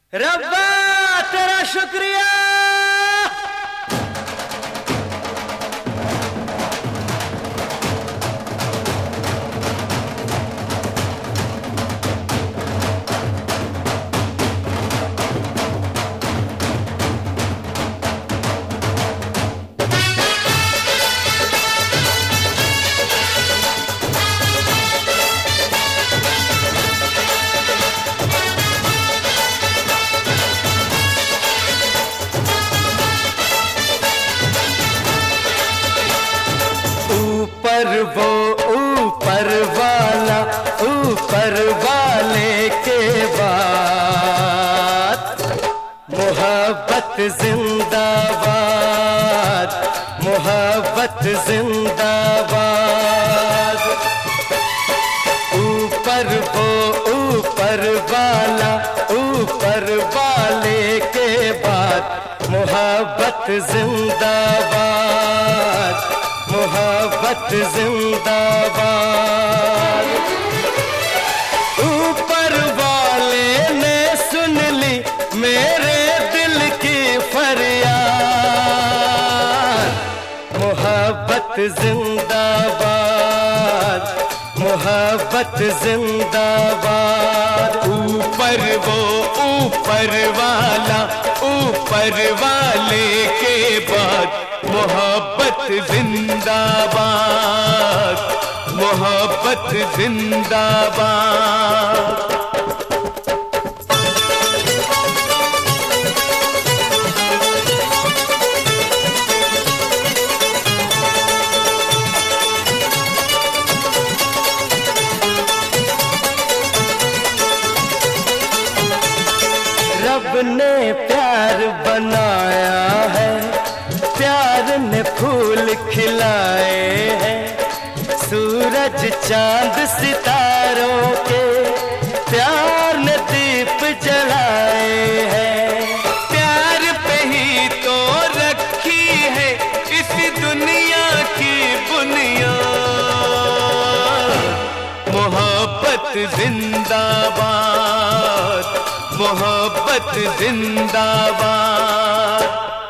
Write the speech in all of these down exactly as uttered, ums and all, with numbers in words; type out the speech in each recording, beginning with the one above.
रब्बा तेरा शुक्रिया। ऊपर वो ऊपर वाला ऊपर वाले के बाद मोहब्बत जिंदाबाद, मोहब्बत जिंदाबाद। ऊपर वो ऊपर वाला ऊपर वाले के बाद मोहब्बत जिंदाबाद, मोहब्बत जिंदाबाद। ऊपर वाले ने सुन ली मेरे दिल की फरियाद, मोहब्बत जिंदाबाद, मोहब्बत जिंदाबाद। ऊपर वो ऊपर वाला ऊपर वाले के बाद मोहब्बत जिंदाबाद, मोहब्बत जिंदाबाद। रब ने प्यार बनाया है, प्यार ने फूल खिलाए हैं, सूरज चांद सितारों के प्यार ने दीप जलाए हैं। प्यार पे ही तो रखी है इस दुनिया की बुनियाद, मोहब्बत जिंदाबाद, मोहब्बत जिंदाबाद।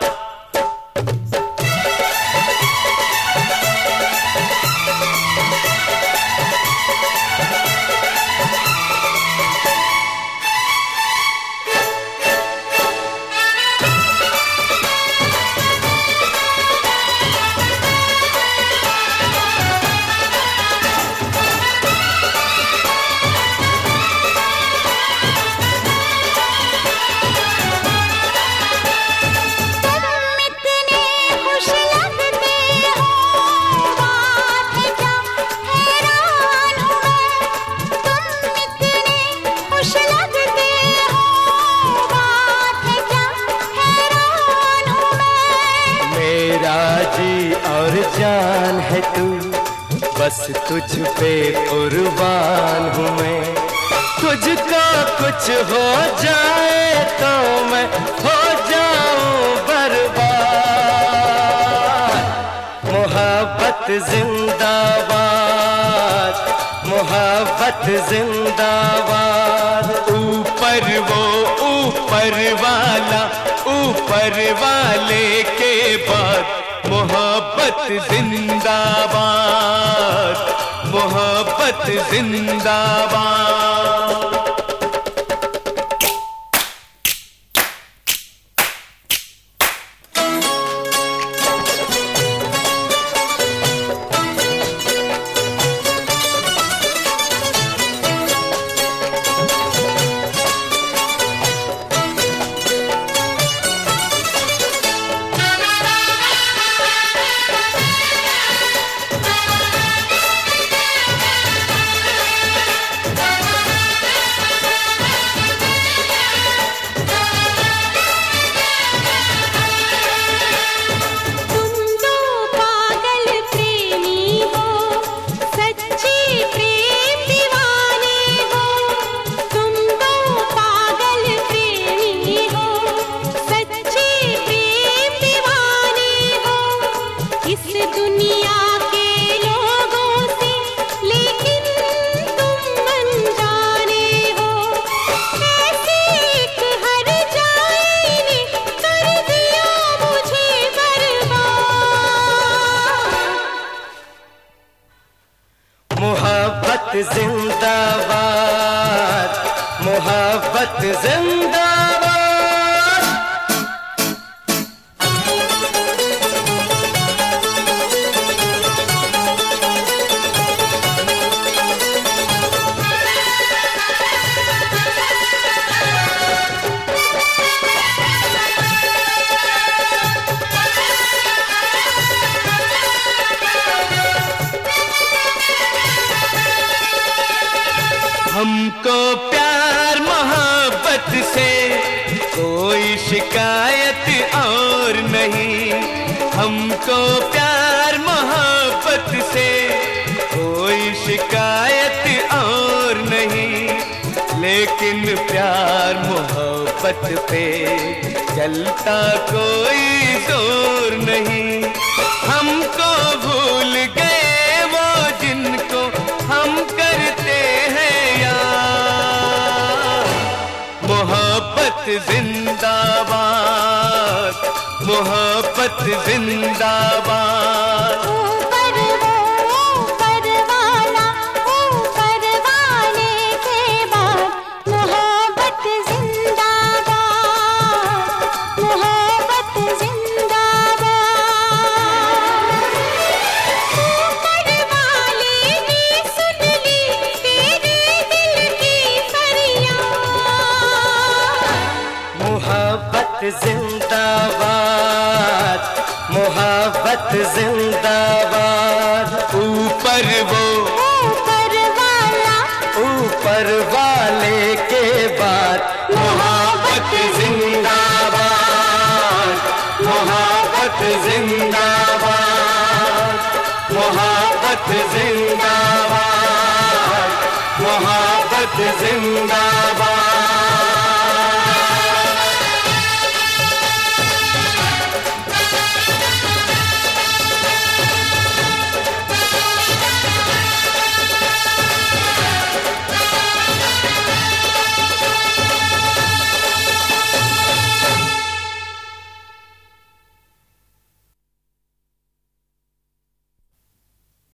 और जान है तू, बस तुझ पे कुर्बान हूँ मैं। तुझका कुछ हो जाए तो मैं हो जाऊं बर्बाद, मोहब्बत जिंदाबाद, मोहब्बत जिंदाबाद। ऊपर वो ऊपर वाला ऊपर वाले के बाद मोहब्बत जिंदाबाद, मोहब्बत जिंदाबाद। जिंदाबाद। हमको प्यार मोहब्बत से कोई शिकायत और नहीं, हमको प्यार मोहब्बत से कोई शिकायत और नहीं, लेकिन प्यार मोहब्बत पे चलता कोई जोर नहीं। हमको भूल गए वो जिनको हम करते हैं यार। मोहब्बत जिंदाबाद, मोहब्बत जिंदाबाद। ऊपर वो ऊपर वाला, ऊपर वाले के बाद मोहब्बत जिंदाबाद, मोहब्बत जिंदाबाद। ऊपर वाले ने सुन ली तेरे दिल की फरियाद। मोहब्बत जिंदाबाद, मोहब्बत जिंदाबाद। ऊपर वो ऊपर वाला, ऊपर वाले के बाद मोहब्बत जिंदाबाद, मोहब्बत जिंदाबाद, मोहब्बत जिंदाबाद, मोहब्बत जिंदाबाद।